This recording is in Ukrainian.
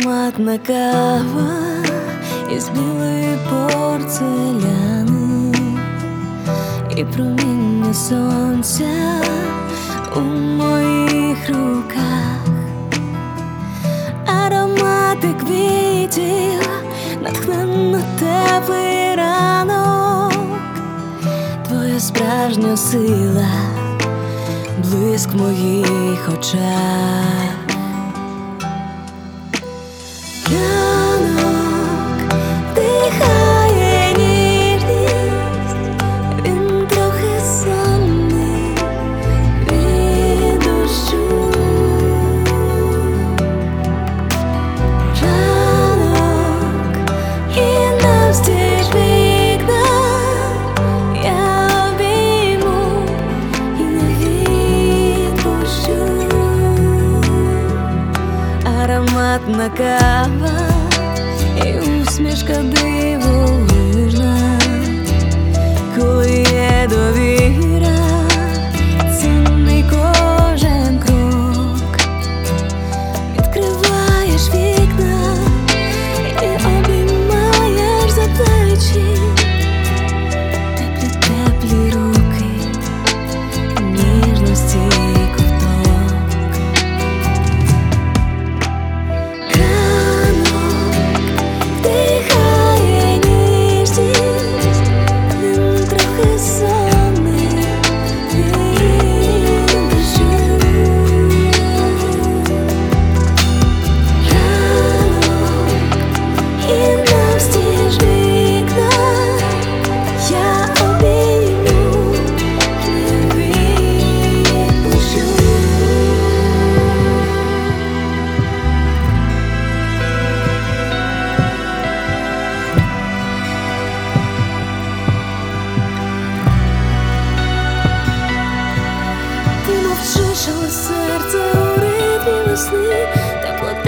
Ароматна кава із білої порцеляни і проміння сонця у моїх руках, аромати квітів, натхненно теплий ранок, твоя справжня сила, блиск в моїх очах. Ранок дихає ніжність, він трохи сонний від дощу. Ранок і навстіж вікна я обійму і не відпущу. Ароматна кава і усмішка дивовижна, коли є довіра, цінний кожен крок. Відкриваєш вікна і обіймаєш за плечі, теплі руки, ніжності. Ти мовчиш, але серце у ритмі весни, теплота